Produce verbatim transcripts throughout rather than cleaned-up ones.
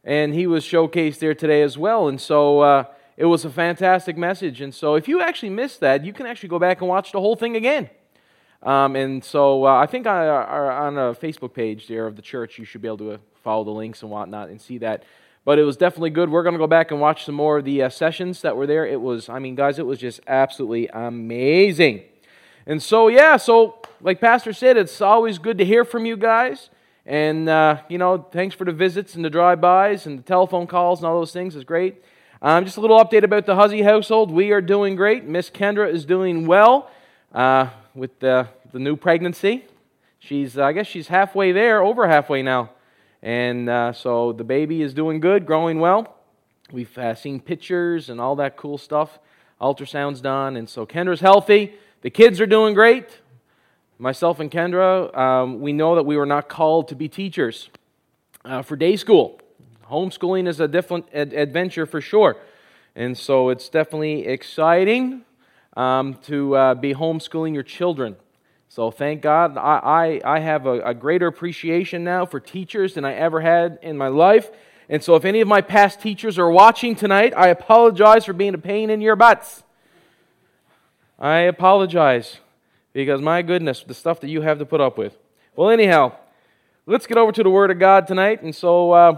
and he was showcased there today as well. And so uh, it was a fantastic message. And so if you actually missed that, you can actually go back and watch the whole thing again. Um, and so uh, I think on, on a Facebook page there of the church, you should be able to follow the links and whatnot and see that. But it was definitely good. We're going to go back and watch some more of the uh, sessions that were there. It was, I mean, guys, it was just absolutely amazing. And so, yeah, so like Pastor said, it's always good to hear from you guys. And, uh, you know, thanks for the visits and the drive-bys and the telephone calls and all those things. It's great. Um, just a little update about the Huzzy household. We are doing great. Miss Kendra is doing well uh, with the, the new pregnancy. She's, I guess she's halfway there, over halfway now. And uh, so the baby is doing good, growing well. We've uh, seen pictures and all that cool stuff. Ultrasound's done. And so Kendra's healthy. The kids are doing great. Myself and Kendra, um, we know that we were not called to be teachers uh, for day school. Homeschooling is a different ad- adventure for sure. And so it's definitely exciting um, to uh, be homeschooling your children. So thank God, I, I, I have a, a greater appreciation now for teachers than I ever had in my life. And so if any of my past teachers are watching tonight, I apologize for being a pain in your butts. I apologize, because my goodness, the stuff that you have to put up with. Well, anyhow, let's get over to the Word of God tonight. And so uh,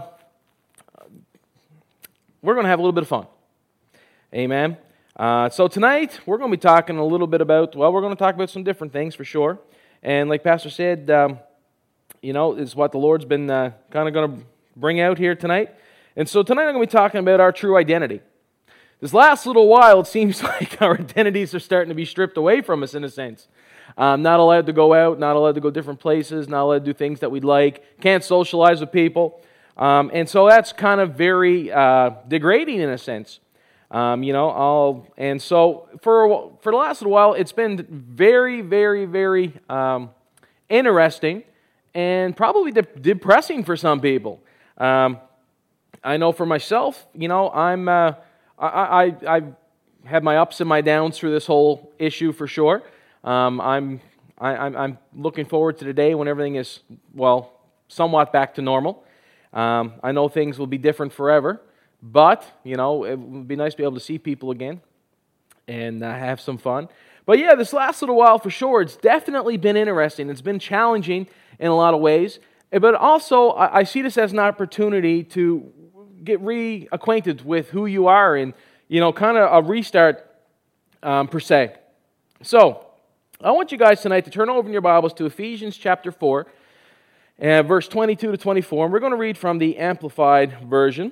we're going to have a little bit of fun. Amen. Uh, so tonight, we're going to be talking a little bit about, well, we're going to talk about some different things for sure. And like Pastor said, um, you know, is what the Lord's been uh, kind of going to bring out here tonight. And so tonight I'm going to be talking about our true identity. This last little while, it seems like our identities are starting to be stripped away from us in a sense. Um, not allowed to go out, not allowed to go different places, not allowed to do things that we'd like, can't socialize with people. Um, and so that's kind of very uh, degrading in a sense. Um, you know, I'll, and so for for the last little while, it's been very, very, very um, interesting and probably de- depressing for some people. Um, I know for myself, you know, I'm... Uh, I, I, I've had my ups and my downs through this whole issue for sure. Um, I'm, I, I'm I'm looking forward to the day when everything is, well, somewhat back to normal. Um, I know things will be different forever, but, you know, it would be nice to be able to see people again and uh, have some fun. But yeah, this last little while for sure, it's definitely been interesting. It's been challenging in a lot of ways, but also I, I see this as an opportunity to get reacquainted with who you are and, you know, kind of a restart um, per se. So, I want you guys tonight to turn over in your Bibles to Ephesians chapter four, and verse twenty-two to twenty-four, and we're going to read from the Amplified Version.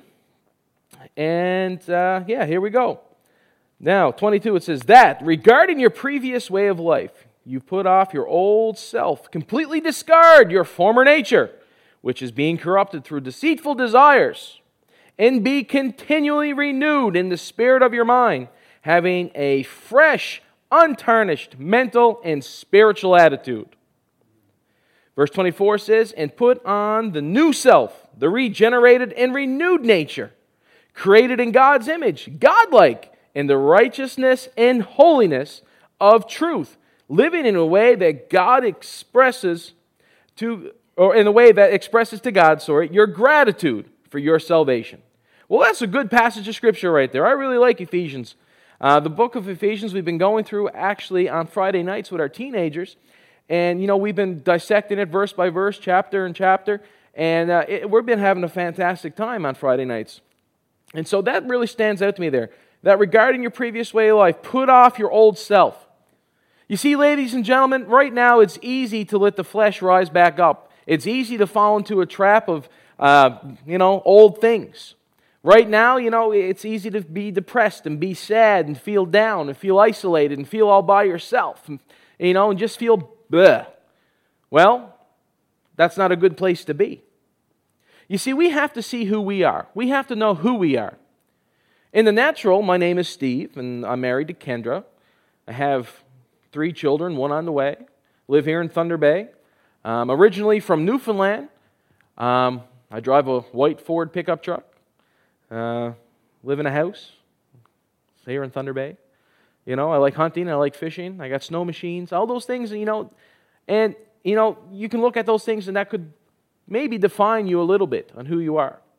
And, uh, yeah, here we go. Now, twenty-two, it says, that, regarding your previous way of life, you put off your old self, completely discard your former nature, which is being corrupted through deceitful desires, and be continually renewed in the spirit of your mind, having a fresh, untarnished mental and spiritual attitude. Verse twenty-four says, and put on the new self, the regenerated and renewed nature, created in God's image, godlike, in the righteousness and holiness of truth, living in a way that God expresses to, or in a way that expresses to God, sorry, your gratitude for your salvation. Well, that's a good passage of Scripture right there. I really like Ephesians. Uh, the book of Ephesians we've been going through actually on Friday nights with our teenagers. And, you know, we've been dissecting it verse by verse, chapter and chapter. And uh, it, we've been having a fantastic time on Friday nights. And so that really stands out to me there. That regarding your previous way of life, put off your old self. You see, ladies and gentlemen, right now it's easy to let the flesh rise back up. It's easy to fall into a trap of, uh, you know, old things. Right now, you know, it's easy to be depressed and be sad and feel down and feel isolated and feel all by yourself, and, you know, and just feel bleh. Well, that's not a good place to be. You see, we have to see who we are. We have to know who we are. In the natural, my name is Steve, and I'm married to Kendra. I have three children, one on the way. Live here in Thunder Bay. Um, originally from Newfoundland. Um, I drive a white Ford pickup truck. Uh, live in a house here in Thunder Bay. You know, I like hunting, I like fishing, I got snow machines, all those things, you know, and, you know, you can look at those things and that could maybe define you a little bit on who you are.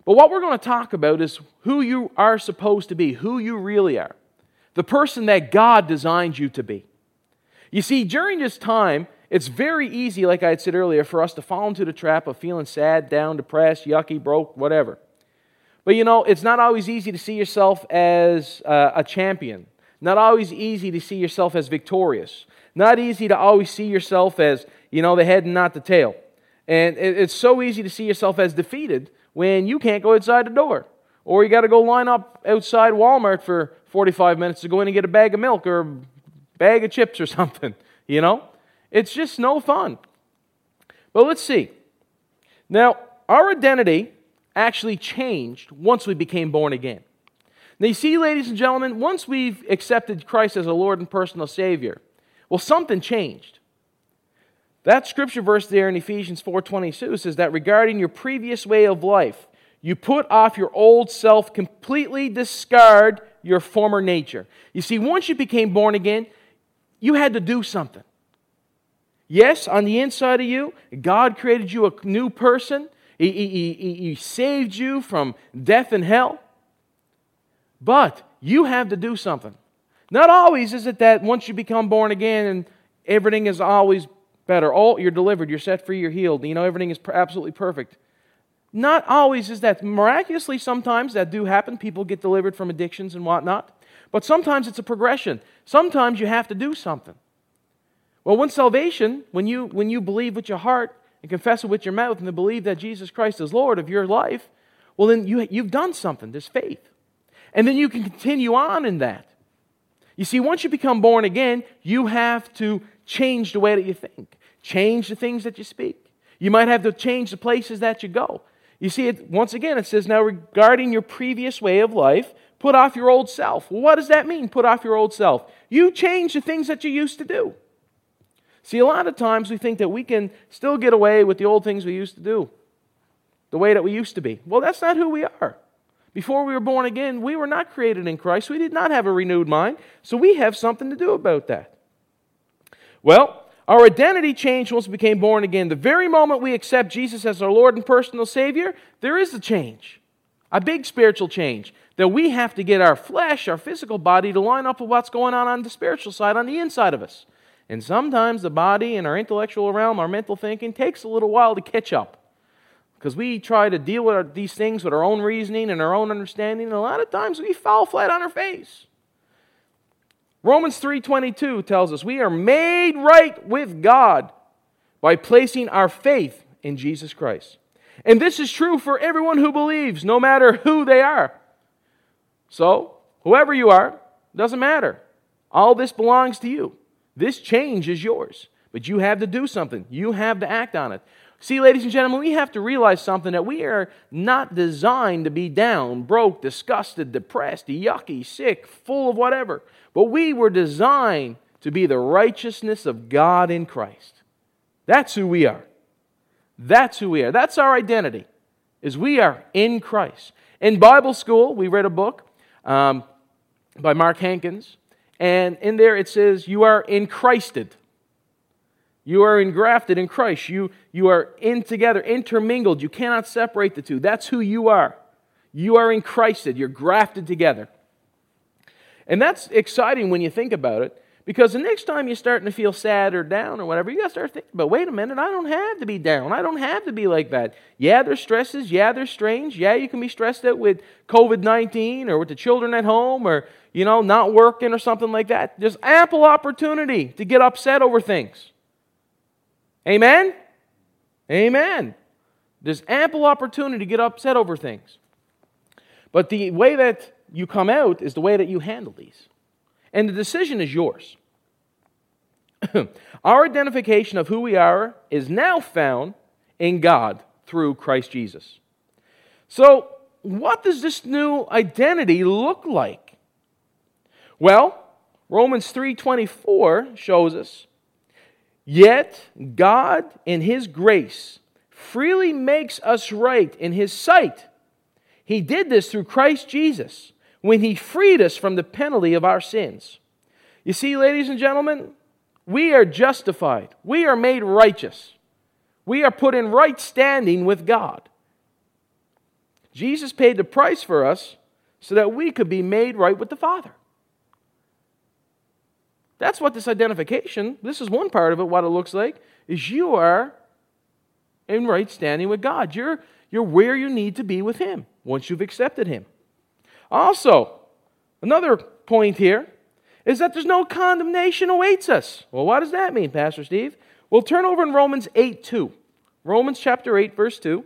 But what we're going to talk about is who you are supposed to be, who you really are, the person that God designed you to be. You see, during this time, it's very easy, like I had said earlier, for us to fall into the trap of feeling sad, down, depressed, yucky, broke, whatever. But you know, it's not always easy to see yourself as uh, a champion. Not always easy to see yourself as victorious. Not easy to always see yourself as, you know, the head and not the tail. And it's so easy to see yourself as defeated when you can't go outside the door. Or you got to go line up outside Walmart for forty-five minutes to go in and get a bag of milk or a bag of chips or something, you know? It's just no fun. But let's see. Now, our identity actually changed once we became born again. Now, you see, ladies and gentlemen, once we've accepted Christ as a Lord and personal Savior, well, something changed. That scripture verse there in Ephesians four twenty-two says that regarding your previous way of life, you put off your old self, completely discard your former nature. You see, once you became born again, you had to do something. Yes, on the inside of you, God created you a new person. He, he, he, he saved you from death and hell. But you have to do something. Not always is it that once you become born again and everything is always better. Oh, you're delivered, you're set free, you're healed. You know, everything is absolutely perfect. Not always is that. Miraculously, sometimes that do happen. People get delivered from addictions and whatnot. But sometimes it's a progression. Sometimes you have to do something. Well, when salvation, when you when you believe with your heart and confess it with your mouth and believe that Jesus Christ is Lord of your life, well, then you, you've done something. There's faith. And then you can continue on in that. You see, once you become born again, you have to change the way that you think. Change the things that you speak. You might have to change the places that you go. You see, it once again, it says, now regarding your previous way of life, put off your old self. Well, what does that mean, put off your old self? You change the things that you used to do. See, a lot of times we think that we can still get away with the old things we used to do, the way that we used to be. Well, that's not who we are. Before we were born again, we were not created in Christ. We did not have a renewed mind, so we have something to do about that. Well, our identity changed once we became born again. The very moment we accept Jesus as our Lord and personal Savior, there is a change, a big spiritual change, that we have to get our flesh, our physical body, to line up with what's going on on the spiritual side, on the inside of us. And sometimes the body and our intellectual realm, our mental thinking, takes a little while to catch up. Because we try to deal with our, these things with our own reasoning and our own understanding, and a lot of times we fall flat on our face. Romans three twenty-two tells us we are made right with God by placing our faith in Jesus Christ. And this is true for everyone who believes, no matter who they are. So, whoever you are, doesn't matter. All this belongs to you. This change is yours. But you have to do something. You have to act on it. See, ladies and gentlemen, we have to realize something, that we are not designed to be down, broke, disgusted, depressed, yucky, sick, full of whatever. But we were designed to be the righteousness of God in Christ. That's who we are. That's who we are. That's our identity, is we are in Christ. In Bible school, we read a book um, by Mark Hankins, and in there it says, you are in Christed. You are engrafted in Christ. You, you are in together, intermingled. You cannot separate the two. That's who you are. You are in Christed. You're grafted together. And that's exciting when you think about it, because the next time you're starting to feel sad or down or whatever, you got to start thinking about, wait a minute, I don't have to be down. I don't have to be like that. Yeah, there's stresses. Yeah, there's strains. Yeah, you can be stressed out with covid nineteen or with the children at home or, you know, not working or something like that. There's ample opportunity to get upset over things. Amen? Amen. There's ample opportunity to get upset over things. But the way that you come out is the way that you handle these. And the decision is yours. Our identification of who we are is now found in God through Christ Jesus. So, what does this new identity look like? Well, Romans three twenty-four shows us, yet God in His grace freely makes us right in His sight. He did this through Christ Jesus when He freed us from the penalty of our sins. You see, ladies and gentlemen, we are justified. We are made righteous. We are put in right standing with God. Jesus paid the price for us so that we could be made right with the Father. That's what this identification, this is one part of it, what it looks like, is you are in right standing with God. You're, you're where you need to be with Him once you've accepted Him. Also, another point here is that there's no condemnation awaits us. Well, what does that mean, Pastor Steve? Well, turn over in Romans eight two. Romans chapter eight, verse two.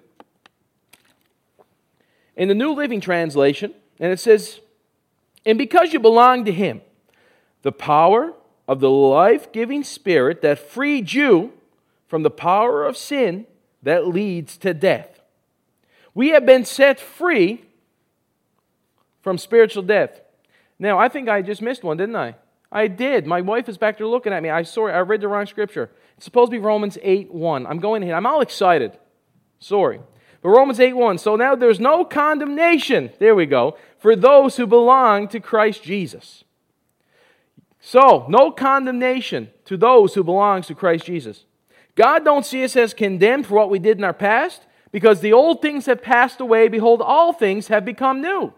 In the New Living Translation, and it says, "And because you belong to Him, the power of the life-giving Spirit that freed you from the power of sin that leads to death. We have been set free from spiritual death." Now, I think I just missed one, didn't I? I did. My wife is back there looking at me. I sorry, I read the wrong scripture. It's supposed to be Romans eight one. I'm going ahead. I'm all excited. Sorry. But Romans eight one. "So now there's no condemnation," there we go, "for those who belong to Christ Jesus." So, no condemnation to those who belong to Christ Jesus. God don't see us as condemned for what we did in our past, because the old things have passed away. Behold, all things have become new.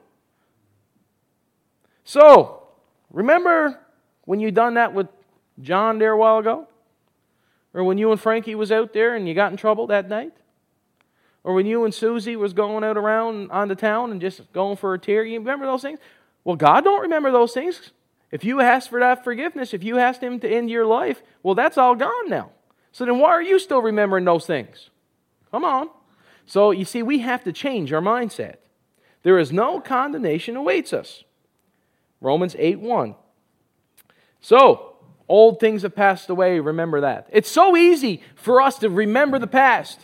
So, remember when you done that with John there a while ago? Or when you and Frankie was out there and you got in trouble that night? Or when you and Susie was going out around on the town and just going for a tear? You remember those things? Well, God don't remember those things. If you asked for that forgiveness, if you asked Him to end your life, well, that's all gone now. So then why are you still remembering those things? Come on. So you see, we have to change our mindset. There is no condemnation awaits us. Romans eight one. So, old things have passed away, remember that. It's so easy for us to remember the past.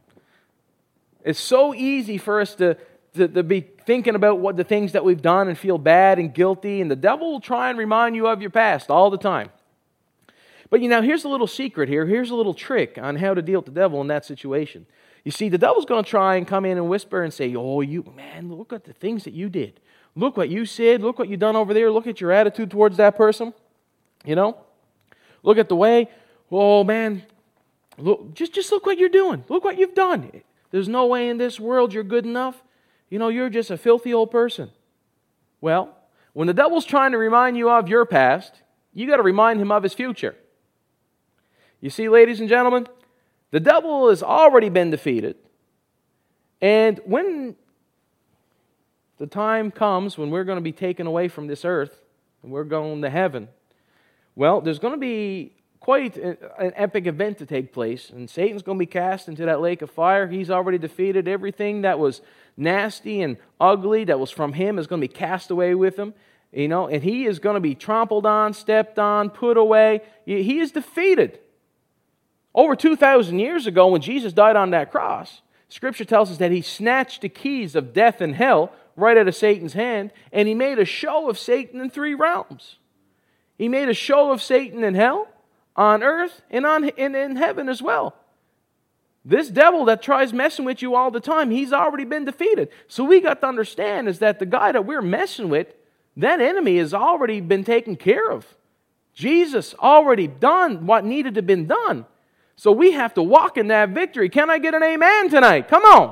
It's so easy for us to, to, to be thinking about what the things that we've done and feel bad and guilty, and the devil will try and remind you of your past all the time. But you know, here's a little secret here. Here's a little trick on how to deal with the devil in that situation. You see, the devil's going to try and come in and whisper and say, "Oh, you, man, look at the things that you did. Look what you said. Look what you done over there. Look at your attitude towards that person. You know? Look at the way. Oh, man, look, just, just look what you're doing. Look what you've done. There's no way in this world you're good enough. You know, you're just a filthy old person." Well, when the devil's trying to remind you of your past, you got to remind him of his future. You see, ladies and gentlemen, the devil has already been defeated. And when the time comes when we're going to be taken away from this earth and we're going to heaven, well, there's going to be quite an epic event to take place, and Satan's going to be cast into that lake of fire. He's already defeated. Everything that was nasty and ugly that was from him is going to be cast away with him, you know, and he is going to be trampled on, stepped on, put away. He is defeated. Over two thousand years ago, when Jesus died on that cross, Scripture tells us that He snatched the keys of death and hell right out of Satan's hand, and He made a show of Satan in three realms. He made a show of Satan in hell, on earth, and on in, in heaven as well. This devil that tries messing with you all the time, he's already been defeated. So we got to understand is that the guy that we're messing with, that enemy has already been taken care of. Jesus already done what needed to have been done. So we have to walk in that victory. Can I get an amen tonight? Come on.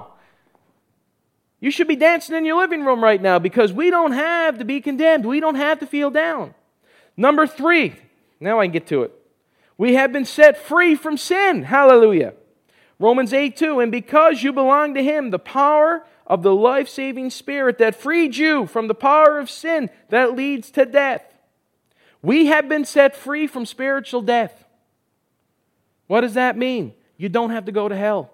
You should be dancing in your living room right now because we don't have to be condemned. We don't have to feel down. Number three. Now I can get to it. We have been set free from sin. Hallelujah. Romans eight two. "And because you belong to Him, the power of the life-saving Spirit that freed you from the power of sin that leads to death." We have been set free from spiritual death. What does that mean? You don't have to go to hell.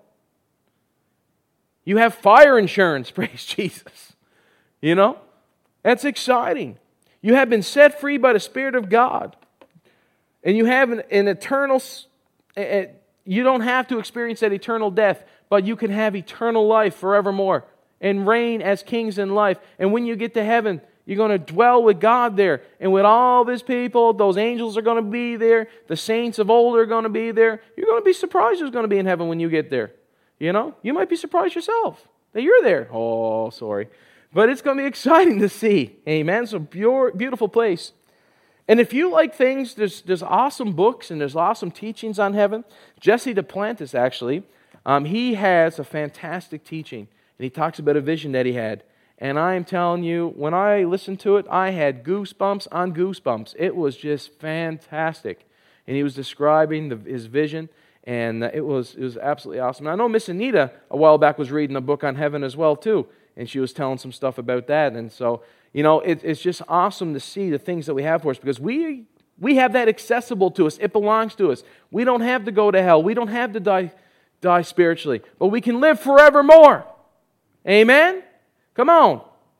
You have fire insurance, praise Jesus. You know? That's exciting. You have been set free by the Spirit of God. And you have an, an eternal, uh, you don't have to experience that eternal death, but you can have eternal life forevermore and reign as kings in life. And when you get to heaven, you're going to dwell with God there. And with all His people, those angels are going to be there. The saints of old are going to be there. You're going to be surprised who's going to be in heaven when you get there. You know, you might be surprised yourself that you're there. Oh, sorry. But it's going to be exciting to see. Amen. It's a pure, beautiful place. And if you like things, there's, there's awesome books and there's awesome teachings on heaven. Jesse Duplantis, actually, um, he has a fantastic teaching. And he talks about a vision that he had. And I am telling you, when I listened to it, I had goosebumps on goosebumps. It was just fantastic. And he was describing the, his vision, and it was it was absolutely awesome. And I know Miss Anita a while back was reading a book on heaven as well too, and she was telling some stuff about that. And so, you know, it, it's just awesome to see the things that we have for us, because we we have that accessible to us. It belongs to us. We don't have to go to hell. We don't have to die die spiritually, but we can live forevermore. Amen? Come on.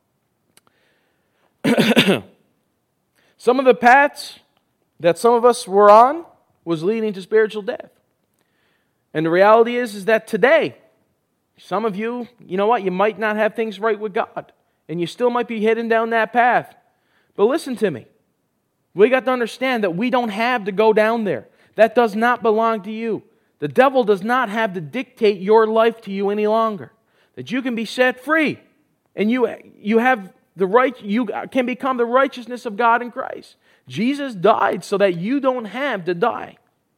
Some of the paths that some of us were on was leading to spiritual death. And the reality is, is that today, some of you, you know what, you might not have things right with God, and you still might be heading down that path. But listen to me. We got to understand that we don't have to go down there. That does not belong to you. The devil does not have to dictate your life to you any longer. That you can be set free. And you, you have the right, you can become the righteousness of God in Christ. Jesus died so that you don't have to die.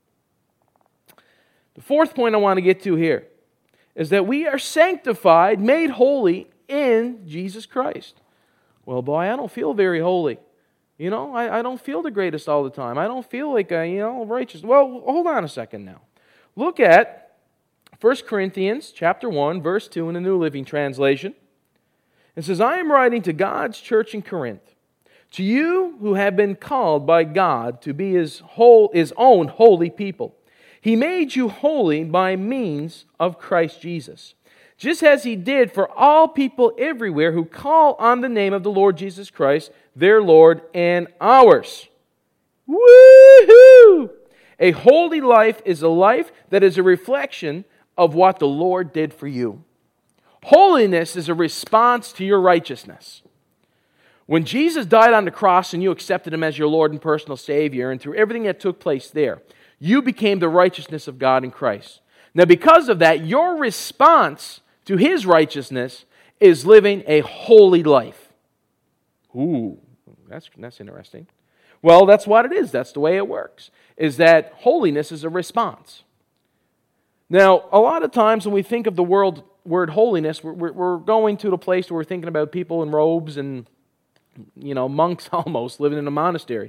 The fourth point I want to get to here is that we are sanctified, made holy in Jesus Christ. Well, boy, I don't feel very holy. You know, I, I don't feel the greatest all the time. I don't feel like, a, you know, righteous. Well, hold on a second now. Look at First Corinthians chapter one, verse two in the New Living Translation. It says, I am writing to God's church in Corinth, to you who have been called by God to be His, whole, His own holy people. He made you holy by means of Christ Jesus, just as He did for all people everywhere who call on the name of the Lord Jesus Christ, their Lord and ours. Woo-hoo! A holy life is a life that is a reflection of what the Lord did for you. Holiness is a response to your righteousness. When Jesus died on the cross and you accepted Him as your Lord and personal Savior, and through everything that took place there, you became the righteousness of God in Christ. Now, because of that, your response to His righteousness is living a holy life. Ooh, that's, that's interesting. Well, that's what it is. That's the way it works, is that holiness is a response. Now, a lot of times when we think of the word, word holiness, we're, we're going to the place where we're thinking about people in robes and, you know, monks almost living in a monastery.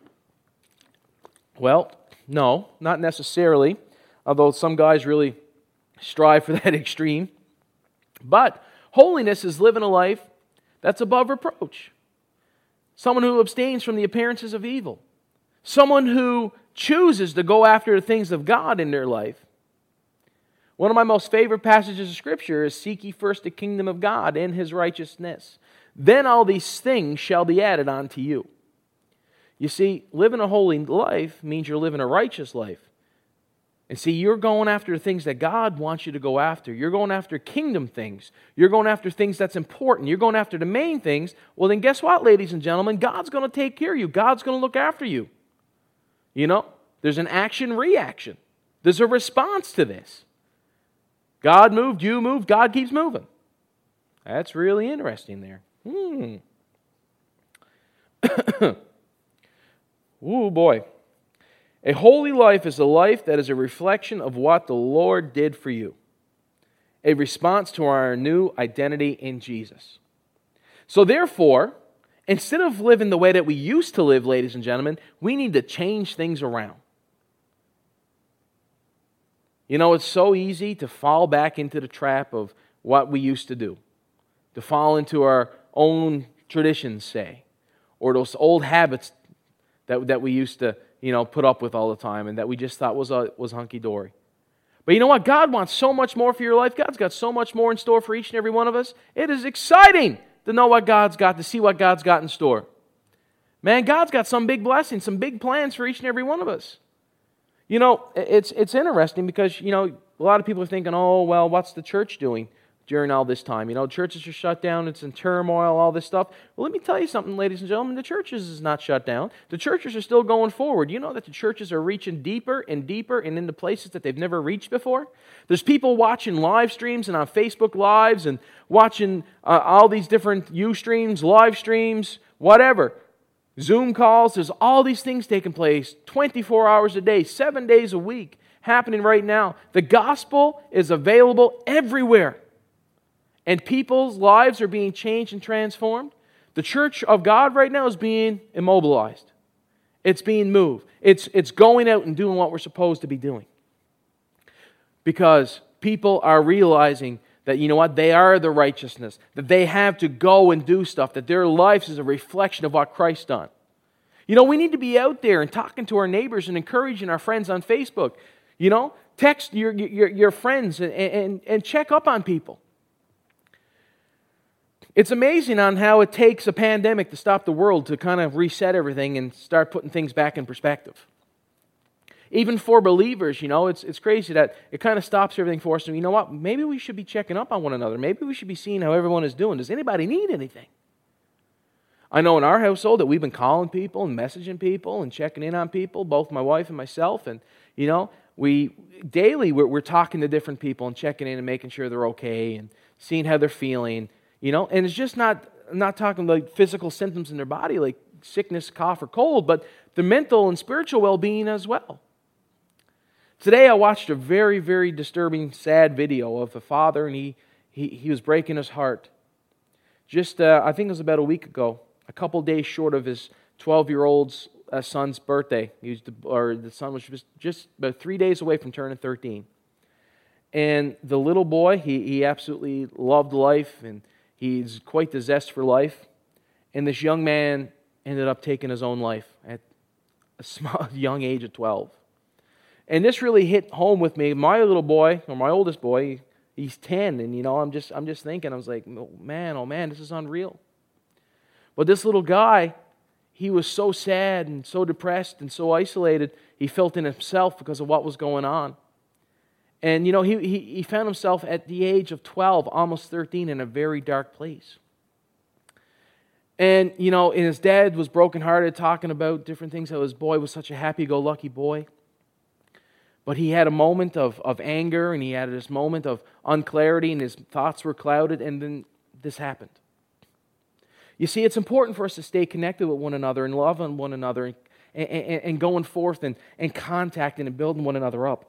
Well, no, not necessarily, although some guys really strive for that extreme. But holiness is living a life that's above reproach. Someone who abstains from the appearances of evil. Someone who chooses to go after the things of God in their life. One of my most favorite passages of Scripture is, seek ye first the kingdom of God and His righteousness. Then all these things shall be added unto you. You see, living a holy life means you're living a righteous life. And see, you're going after the things that God wants you to go after. You're going after kingdom things. You're going after things that's important. You're going after the main things. Well, then guess what, ladies and gentlemen? God's going to take care of you. God's going to look after you. You know, there's an action-reaction. There's a response to this. God moved, you moved, God keeps moving. That's really interesting there. Hmm. Ooh, boy. A holy life is a life that is a reflection of what the Lord did for you. A response to our new identity in Jesus. So therefore, instead of living the way that we used to live, ladies and gentlemen, we need to change things around. You know, it's so easy to fall back into the trap of what we used to do. To fall into our own traditions, say. Or those old habits that, that we used to, you know, put up with all the time and that we just thought was, uh, was hunky-dory. But you know what? God wants so much more for your life. God's got so much more in store for each and every one of us. It is exciting to know what God's got, to see what God's got in store. Man, God's got some big blessings, some big plans for each and every one of us. You know, it's it's interesting because, you know, a lot of people are thinking, oh, well, what's the church doing during all this time? You know, churches are shut down, it's in turmoil, all this stuff. Well, let me tell you something, ladies and gentlemen, the churches is not shut down. The churches are still going forward. You know that the churches are reaching deeper and deeper and into places that they've never reached before? There's people watching live streams and on Facebook Lives and watching uh, all these different Ustreams, live streams, whatever. Zoom calls, there's all these things taking place twenty-four hours a day, seven days a week, happening right now. The gospel is available everywhere. and people's lives are being changed and transformed, the church of God right now is being immobilized. It's being moved. It's, it's going out and doing what we're supposed to be doing. Because people are realizing that, you know what, they are the righteousness, that they have to go and do stuff, that their lives is a reflection of what Christ done. You know, we need to be out there and talking to our neighbors and encouraging our friends on Facebook. You know, text your, your, your friends and, and, and check up on people. It's amazing on how it takes a pandemic to stop the world to kind of reset everything and start putting things back in perspective. Even for believers, you know, it's it's crazy that it kind of stops everything for us. And you know what? Maybe we should be checking up on one another. Maybe we should be seeing how everyone is doing. Does anybody need anything? I know in our household that we've been calling people and messaging people and checking in on people, both my wife and myself. And, you know, we daily we're, we're talking to different people and checking in and making sure they're okay and seeing how they're feeling. You know, and it's just not not talking like physical symptoms in their body like sickness, cough, or cold, but the mental and spiritual well-being as well. Today I watched a very, very disturbing, sad video of a father, and he he, he was breaking his heart. Just, uh, I think it was about a week ago, a couple days short of his twelve-year-old's uh, son's birthday. He was the, or the son was just, just about three days away from turning thirteen. And the little boy, he, he absolutely loved life, and he's quite the zest for life. And this young man ended up taking his own life at a small, young age of twelve. And this really hit home with me. My little boy, or my oldest boy, he's ten, and you know, I'm just I'm just thinking, I was like, oh, man, oh man, this is unreal. But this little guy, he was so sad and so depressed and so isolated, he felt in himself because of what was going on. And you know, he, he, he found himself at the age of twelve, almost thirteen, in a very dark place. And you know, and his dad was brokenhearted, talking about different things, how his boy was such a happy-go-lucky boy. But he had a moment of, of anger, and he had this moment of unclarity, and his thoughts were clouded, and then this happened. You see, it's important for us to stay connected with one another and love on one another, and, and, and going forth and, and contacting and building one another up.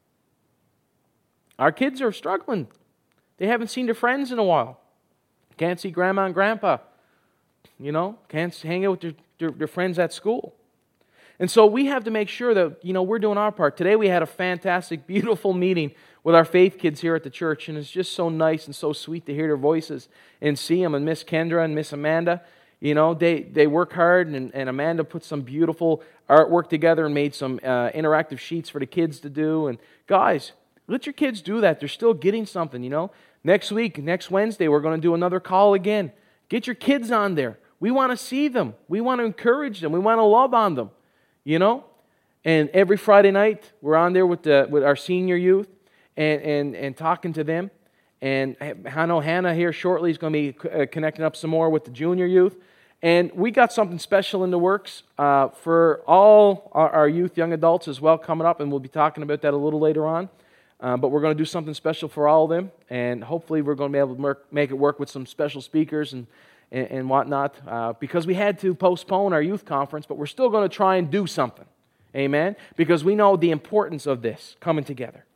Our kids are struggling. They haven't seen their friends in a while. Can't see grandma and grandpa. You know, can't hang out with their, their, their friends at school. And so we have to make sure that, you know, we're doing our part. Today we had a fantastic, beautiful meeting with our faith kids here at the church, and it's just so nice and so sweet to hear their voices and see them. And Miss Kendra and Miss Amanda, you know, they, they work hard, and, and Amanda put some beautiful artwork together and made some uh, interactive sheets for the kids to do. And guys, let your kids do that. They're still getting something, you know. Next week, next Wednesday, we're going to do another call again. Get your kids on there. We want to see them. We want to encourage them. We want to love on them. You know, and every Friday night we're on there with the with our senior youth and and, and talking to them. And I know Hannah here shortly is going to be connecting up some more with the junior youth. And we got something special in the works uh, for all our, our youth, young adults as well coming up, and we'll be talking about that a little later on. Uh, but we're going to do something special for all of them, and hopefully we're going to be able to work, make it work with some special speakers and and, and whatnot, uh, because we had to postpone our youth conference, but we're still going to try and do something. Amen? Because we know the importance of this coming together.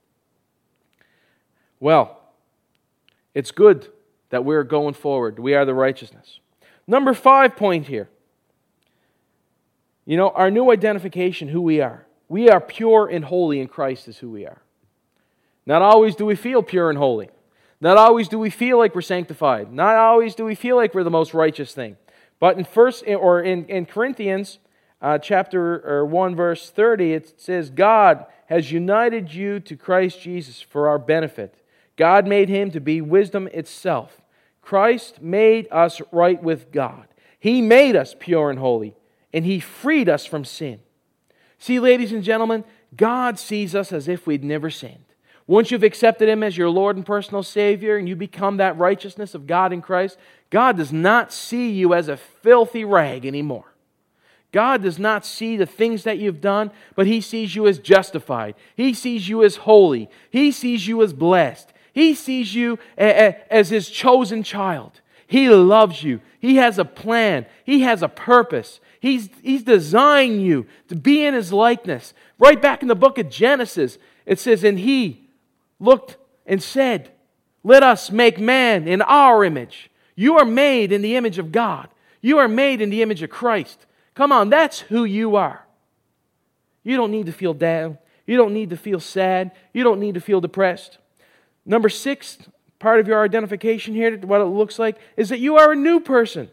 Well, it's good that we're going forward. We are the righteousness. Number five point here. You know, our new identification, who we are. We are pure and holy in Christ is who we are. Not always do we feel pure and holy. Not always do we feel like we're sanctified. Not always do we feel like we're the most righteous thing. But in first or in, in Corinthians uh, chapter or one verse thirty, it says, God has united you to Christ Jesus for our benefit. God made him to be wisdom itself. Christ made us right with God. He made us pure and holy, and he freed us from sin. See, ladies and gentlemen, God sees us as if we'd never sinned. Once you've accepted him as your Lord and personal Savior and you become that righteousness of God in Christ, God does not see you as a filthy rag anymore. God does not see the things that you've done, but he sees you as justified. He sees you as holy. He sees you as blessed. He sees you as his chosen child. He loves you. He has a plan. He has a purpose. He's, he's designed you to be in his likeness. Right back in the book of Genesis, it says, and he looked and said, Let us make man in our image. You are made in the image of God. You are made in the image of Christ. Come on, that's who you are. You don't need to feel down. You don't need to feel sad. You don't need to feel depressed. Number six, part of your identification here, what it looks like, is that you are a new person.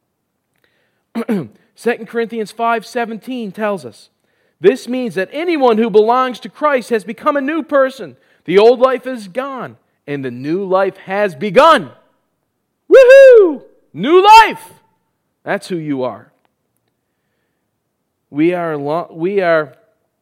Second Corinthians five seventeen tells us, this means that anyone who belongs to Christ has become a new person. The old life is gone, and the new life has begun. Woohoo! New life! That's who you are. We are, we are,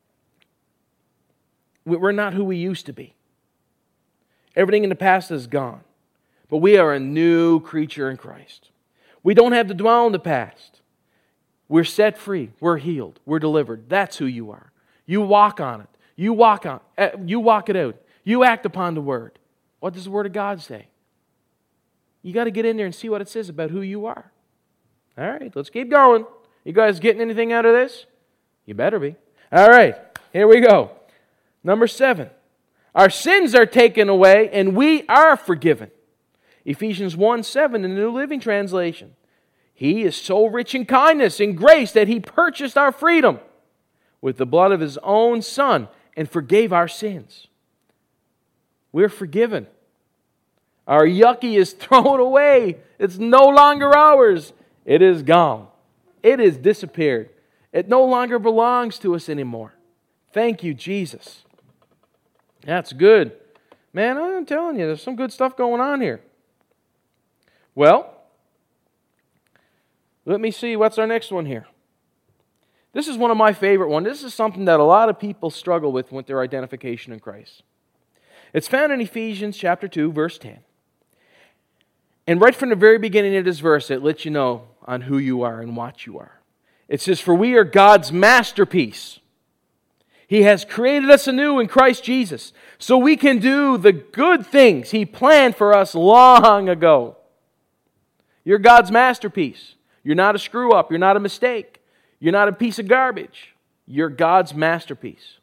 we're not who we used to be. Everything in the past is gone. But we are a new creature in Christ. We don't have to dwell on the past. We're set free. We're healed. We're delivered. That's who you are. You walk on it. You walk on. Uh, you walk it out. You act upon the Word. What does the Word of God say? You got to get in there and see what it says about who you are. All right, let's keep going. You guys getting anything out of this? You better be. All right, here we go. Number seven. Our sins are taken away and we are forgiven. Ephesians one seven in the New Living Translation. He is so rich in kindness and grace that He purchased our freedom with the blood of His own Son and forgave our sins. We're forgiven. Our yucky is thrown away. It's no longer ours. It is gone. It has disappeared. It no longer belongs to us anymore. Thank you, Jesus. That's good. Man, I'm telling you, there's some good stuff going on here. Well, let me see, what's our next one here? This is one of my favorite ones. This is something that a lot of people struggle with with their identification in Christ. It's found in Ephesians chapter two, verse ten. And right from the very beginning of this verse, it lets you know on who you are and what you are. It says, for we are God's masterpiece. He has created us anew in Christ Jesus, so we can do the good things He planned for us long ago. You're God's masterpiece. You're not a screw-up. You're not a mistake. You're not a piece of garbage. You're God's masterpiece.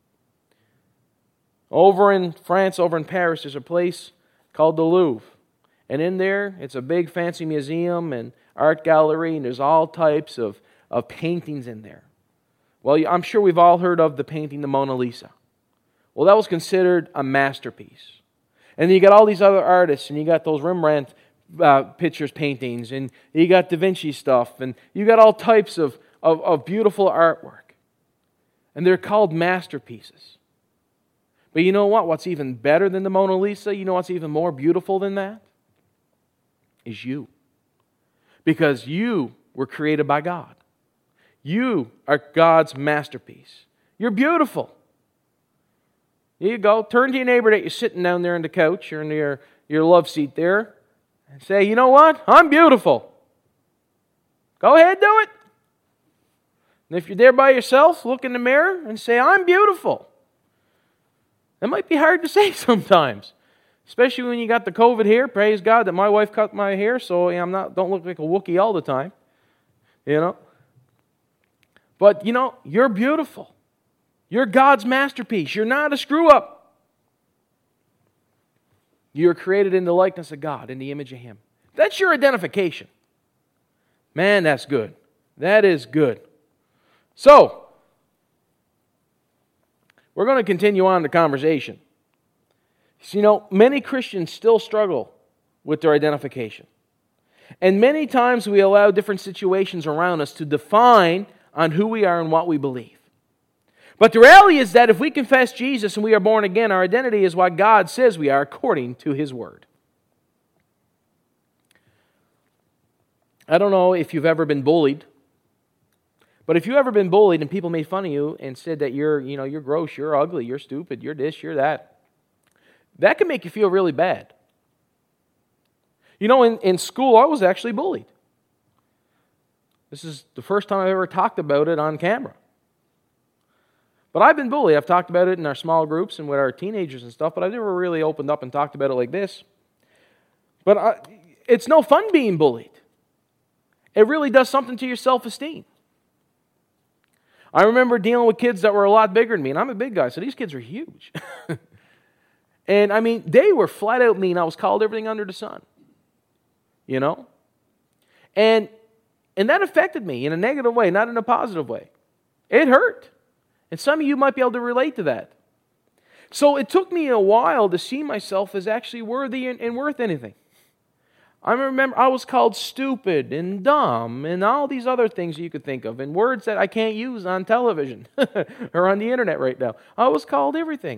Over in France, over in Paris, there's a place called the Louvre. And in there, it's a big fancy museum and art gallery, and there's all types of, of paintings in there. Well, I'm sure we've all heard of the painting, the Mona Lisa. Well, that was considered a masterpiece. And then you got all these other artists, and you got those Rembrandt uh, pictures, paintings, and you got Da Vinci stuff, and you got all types of, of, of beautiful artwork. And they're called masterpieces. But you know what? What's even better than the Mona Lisa? You know what's even more beautiful than that? Is you. Because you were created by God. You are God's masterpiece. You're beautiful. Here you go. Turn to your neighbor that you're sitting down there on the couch or in your, your love seat there and say, you know what? I'm beautiful. Go ahead, do it. And if you're there by yourself, look in the mirror and say, I'm beautiful. That might be hard to say sometimes. Especially when you got the COVID hair. Praise God that my wife cut my hair, so I'm not don't look like a Wookiee all the time. You know? But, you know, you're beautiful. You're God's masterpiece. You're not a screw-up. You're created in the likeness of God, in the image of Him. That's your identification. Man, that's good. That is good. So, we're going to continue on the conversation. So, you know, many Christians still struggle with their identification. And many times we allow different situations around us to define on who we are and what we believe. But the reality is that if we confess Jesus and we are born again, our identity is what God says we are according to His Word. I don't know if you've ever been bullied, but if you've ever been bullied and people made fun of you and said that you're, you know, you're gross, you're ugly, you're stupid, you're this, you're that, that can make you feel really bad. You know, in, in school, I was actually bullied. This is the first time I've ever talked about it on camera. But I've been bullied. I've talked about it in our small groups and with our teenagers and stuff, but I've never really opened up and talked about it like this. But I, it's no fun being bullied. It really does something to your self-esteem. I remember dealing with kids that were a lot bigger than me, and I'm a big guy, so these kids are huge. And I mean, they were flat out mean. I was called everything under the sun. You know? And and that affected me in a negative way, not in a positive way. It hurt. And some of you might be able to relate to that. So it took me a while to see myself as actually worthy and, and worth anything. I remember I was called stupid and dumb and all these other things you could think of, and words that I can't use on television or on the internet right now. I was called everything.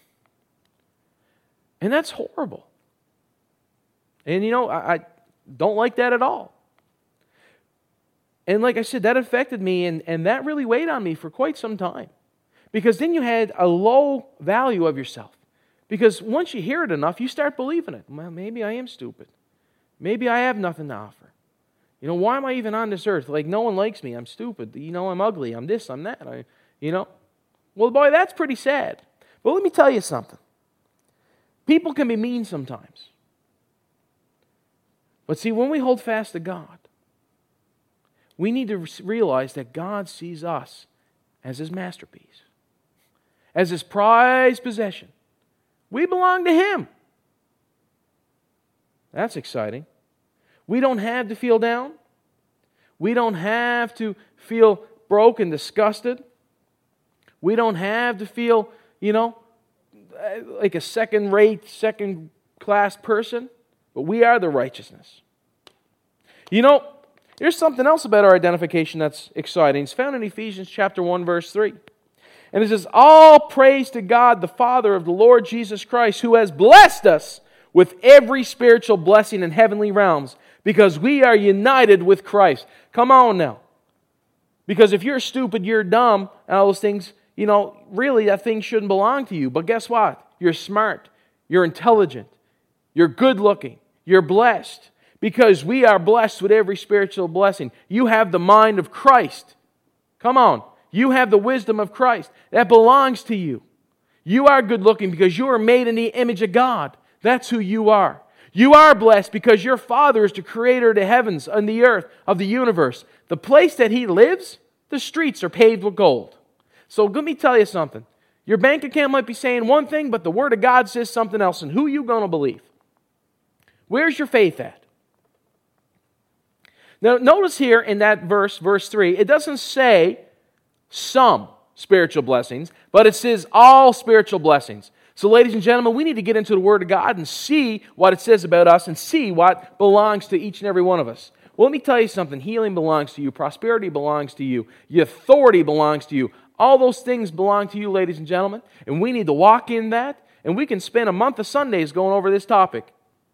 And that's horrible. And you know, I, I don't like that at all. And like I said, that affected me, and, and that really weighed on me for quite some time. Because then you had a low value of yourself. Because once you hear it enough, you start believing it. Well, maybe I am stupid. Maybe I have nothing to offer. You know, why am I even on this earth? Like, no one likes me. I'm stupid. You know, I'm ugly. I'm this, I'm that. I, you know. Well, boy, that's pretty sad. But let me tell you something. People can be mean sometimes. But see, when we hold fast to God, we need to realize that God sees us as His masterpiece, as His prized possession. We belong to Him. That's exciting. We don't have to feel down. We don't have to feel broke and disgusted. We don't have to feel, you know, like a second-rate, second-class person. But we are the righteousness. You know, there's something else about our identification that's exciting. It's found in Ephesians chapter one, verse three. And it says, all praise to God, the Father of the Lord Jesus Christ, who has blessed us with every spiritual blessing in heavenly realms, because we are united with Christ. Come on now. Because if you're stupid, you're dumb, and all those things, you know, really that thing shouldn't belong to you. But guess what? You're smart. You're intelligent. You're good-looking. You're blessed. Because we are blessed with every spiritual blessing. You have the mind of Christ. Come on. You have the wisdom of Christ. That belongs to you. You are good-looking because you are made in the image of God. That's who you are. You are blessed because your Father is the creator of the heavens and the earth, of the universe. The place that He lives, the streets are paved with gold. So let me tell you something. Your bank account might be saying one thing, but the Word of God says something else. And who are you going to believe? Where's your faith at? Now, notice here in that verse, verse three, it doesn't say some spiritual blessings, but it says all spiritual blessings. So, ladies and gentlemen, we need to get into the Word of God and see what it says about us and see what belongs to each and every one of us. Well, let me tell you something. Healing belongs to you. Prosperity belongs to you. Your authority belongs to you. All those things belong to you, ladies and gentlemen, and we need to walk in that, and we can spend a month of Sundays going over this topic.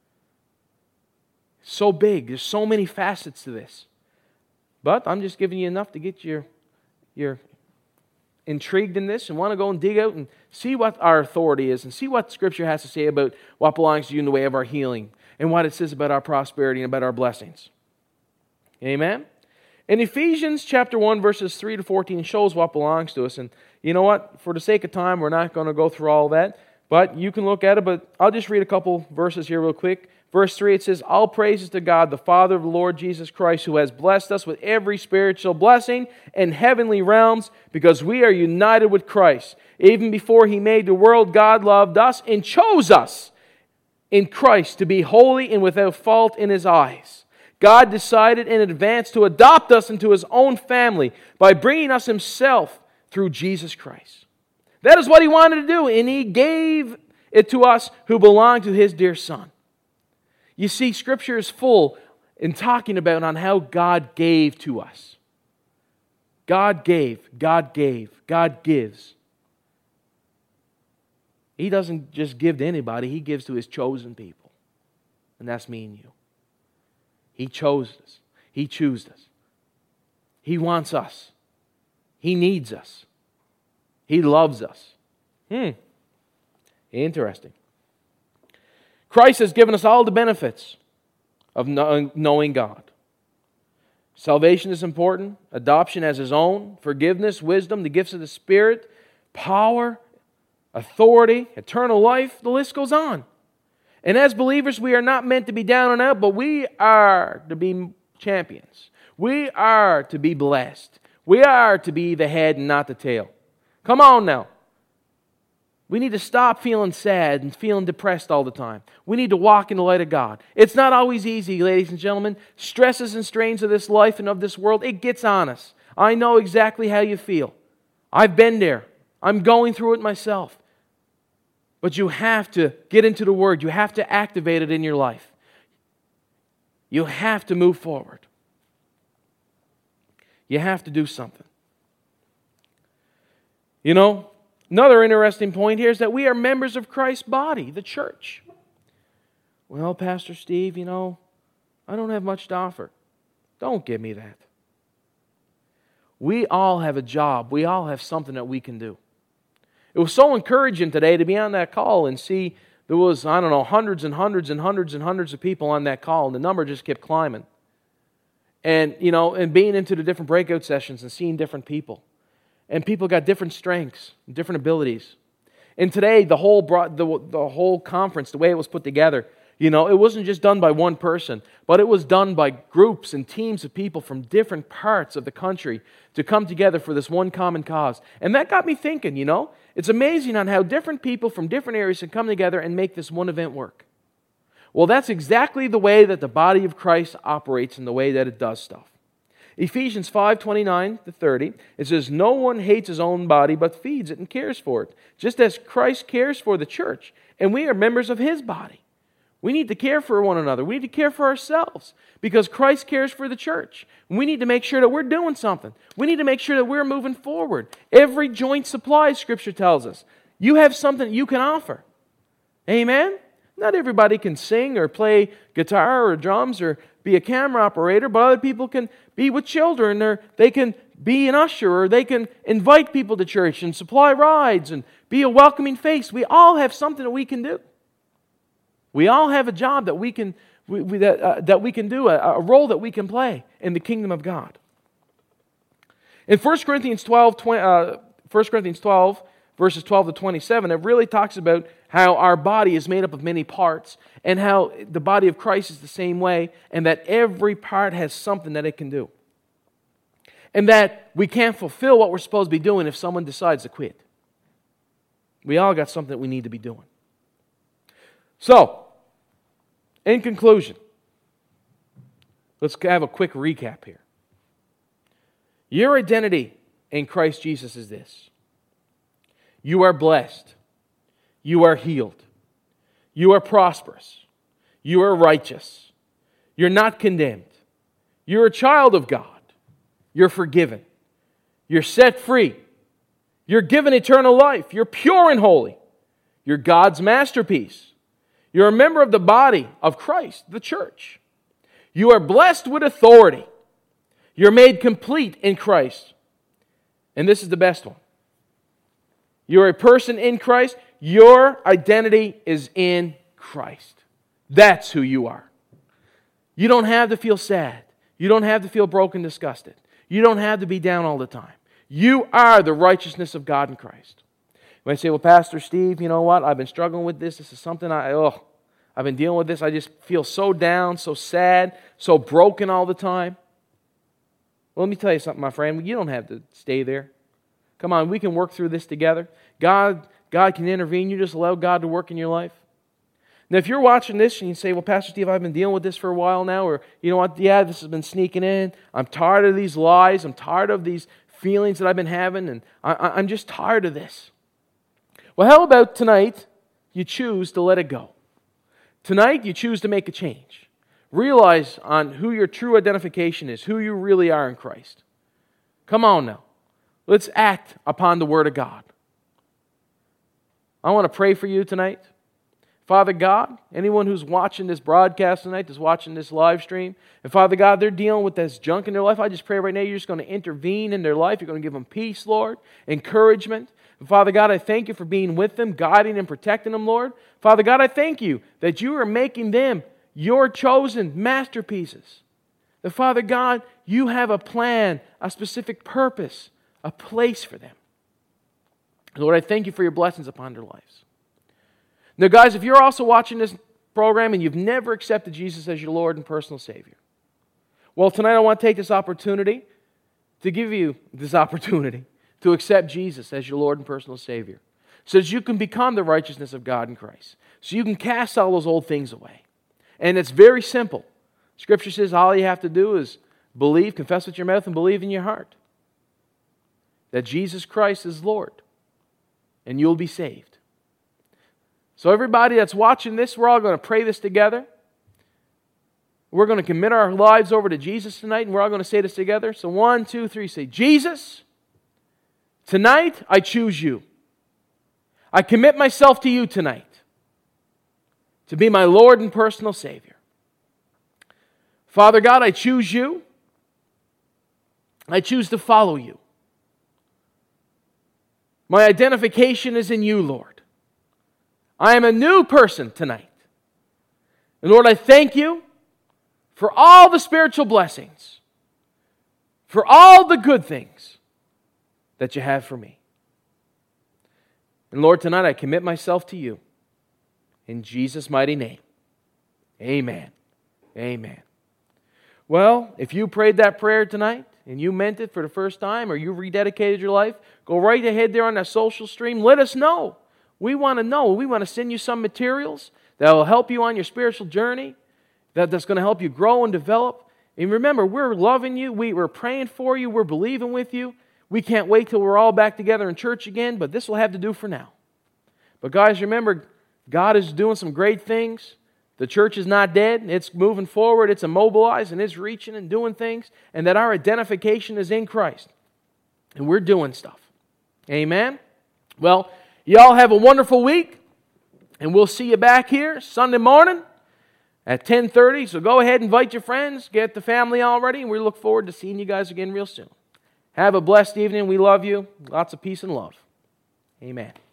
So big. There's so many facets to this. But I'm just giving you enough to get your, your intrigued in this and want to go and dig out and see what our authority is and see what Scripture has to say about what belongs to you in the way of our healing and what it says about our prosperity and about our blessings. Amen? In Ephesians chapter one, verses three to fourteen shows what belongs to us. And you know what? For the sake of time, we're not going to go through all that. But you can look at it. But I'll just read a couple verses here real quick. Verse three, it says, all praises to God, the Father of the Lord Jesus Christ, who has blessed us with every spiritual blessing in heavenly realms, because we are united with Christ. Even before He made the world, God loved us and chose us in Christ to be holy and without fault in His eyes. God decided in advance to adopt us into His own family by bringing us Himself through Jesus Christ. That is what He wanted to do, and He gave it to us who belong to His dear Son. You see, Scripture is full in talking about on how God gave to us. God gave, God gave, God gives. He doesn't just give to anybody, He gives to His chosen people. And that's me and you. He chose us. He chooses us. He wants us. He needs us. He loves us. Hmm. Interesting. Christ has given us all the benefits of knowing God. Salvation is important. Adoption as His own. Forgiveness, wisdom, the gifts of the Spirit, power, authority, eternal life. The list goes on. And as believers, we are not meant to be down and out, but we are to be champions. We are to be blessed. We are to be the head and not the tail. Come on now. We need to stop feeling sad and feeling depressed all the time. We need to walk in the light of God. It's not always easy, ladies and gentlemen. Stresses and strains of this life and of this world, it gets on us. I know exactly how you feel. I've been there. I'm going through it myself. But you have to get into the Word. You have to activate it in your life. You have to move forward. You have to do something. You know, another interesting point here is that we are members of Christ's body, the church. Well, Pastor Steve, you know, I don't have much to offer. Don't give me that. We all have a job. We all have something that we can do. It was so encouraging today to be on that call and see there was, I don't know, hundreds and hundreds and hundreds and hundreds of people on that call, and the number just kept climbing. And, you know, and being into the different breakout sessions and seeing different people. And people got different strengths, different abilities. And today, the whole brought, the, the whole conference, the way it was put together, you know, it wasn't just done by one person, but it was done by groups and teams of people from different parts of the country to come together for this one common cause. And that got me thinking, you know, it's amazing on how different people from different areas can come together and make this one event work. Well, that's exactly the way that the body of Christ operates and the way that it does stuff. Ephesians five, twenty-nine to thirty, it says, "No one hates his own body, but feeds it and cares for it, just as Christ cares for the church, and we are members of His body." We need to care for one another. We need to care for ourselves, because Christ cares for the church. We need to make sure that we're doing something. We need to make sure that we're moving forward. Every joint supplies, Scripture tells us. You have something you can offer. Amen? Not everybody can sing or play guitar or drums or be a camera operator, but other people can be with children, or they can be an usher, or they can invite people to church and supply rides and be a welcoming face. We all have something that we can do. We all have a job that we can we, we, that, uh, that we can do, a, a role that we can play in the kingdom of God. In First Corinthians twelve, twenty, uh, First Corinthians twelve, verses twelve to twenty-seven, it really talks about how our body is made up of many parts, and how the body of Christ is the same way, and that every part has something that it can do. And that we can't fulfill what we're supposed to be doing if someone decides to quit. We all got something that we need to be doing. So, in conclusion, let's have a quick recap here. Your identity in Christ Jesus is this: you are blessed. You are healed. You are prosperous. You are righteous. You're not condemned. You're a child of God. You're forgiven. You're set free. You're given eternal life. You're pure and holy. You're God's masterpiece. You're a member of the body of Christ, the church. You are blessed with authority. You're made complete in Christ. And this is the best one. You're a person in Christ. Your identity is in Christ. That's who you are. You don't have to feel sad. You don't have to feel broken, disgusted. You don't have to be down all the time. You are the righteousness of God in Christ. You might say, well, Pastor Steve, you know what? I've been struggling with this. This is something I, oh, I've been dealing with this. I just feel so down, so sad, so broken all the time. Well, let me tell you something, my friend. You don't have to stay there. Come on, we can work through this together. God, God can intervene. You just allow God to work in your life. Now, if you're watching this and you say, well, Pastor Steve, I've been dealing with this for a while now, or, you know what, yeah, this has been sneaking in. I'm tired of these lies. I'm tired of these feelings that I've been having, and I, I'm just tired of this. Well, how about tonight you choose to let it go? Tonight you choose to make a change. Realize on who your true identification is, who you really are in Christ. Come on now. Let's act upon the Word of God. I want to pray for you tonight. Father God, anyone who's watching this broadcast tonight, that's watching this live stream, and Father God, they're dealing with this junk in their life, I just pray right now you're just going to intervene in their life. You're going to give them peace, Lord, encouragement. And Father God, I thank you for being with them, guiding and protecting them, Lord. Father God, I thank you that you are making them your chosen masterpieces. That Father God, you have a plan, a specific purpose, a place for them. Lord, I thank you for your blessings upon their lives. Now, guys, if you're also watching this program and you've never accepted Jesus as your Lord and personal Savior, well, tonight I want to take this opportunity to give you this opportunity to accept Jesus as your Lord and personal Savior. so that you can become the righteousness of God in Christ. So you can cast all those old things away. And it's very simple. Scripture says all you have to do is believe, confess with your mouth, and believe in your heart that Jesus Christ is Lord, and you'll be saved. So everybody that's watching this, we're all going to pray this together. We're going to commit our lives over to Jesus tonight, and we're all going to say this together. So one, two, three, say, Jesus, tonight I choose you. I commit myself to you tonight to be my Lord and personal Savior. Father God, I choose you. I choose to follow you. My identification is in you, Lord. I am a new person tonight. And Lord, I thank you for all the spiritual blessings, for all the good things that you have for me. And Lord, tonight I commit myself to you. In Jesus' mighty name. Amen. Amen. Well, if you prayed that prayer tonight, and you meant it for the first time, or you rededicated your life, go right ahead there on that social stream. Let us know. We want to know. We want to send you some materials that will help you on your spiritual journey, that, that's going to help you grow and develop. And remember, we're loving you. We, we're praying for you. We're believing with you. We can't wait till we're all back together in church again, but this will have to do for now. But guys, remember, God is doing some great things. The church is not dead. It's moving forward. It's immobilized, and it's reaching and doing things. And that our identification is in Christ. And we're doing stuff. Amen? Well, y'all have a wonderful week. And we'll see you back here Sunday morning at ten thirty. So go ahead and invite your friends. Get the family all ready. And we look forward to seeing you guys again real soon. Have a blessed evening. We love you. Lots of peace and love. Amen.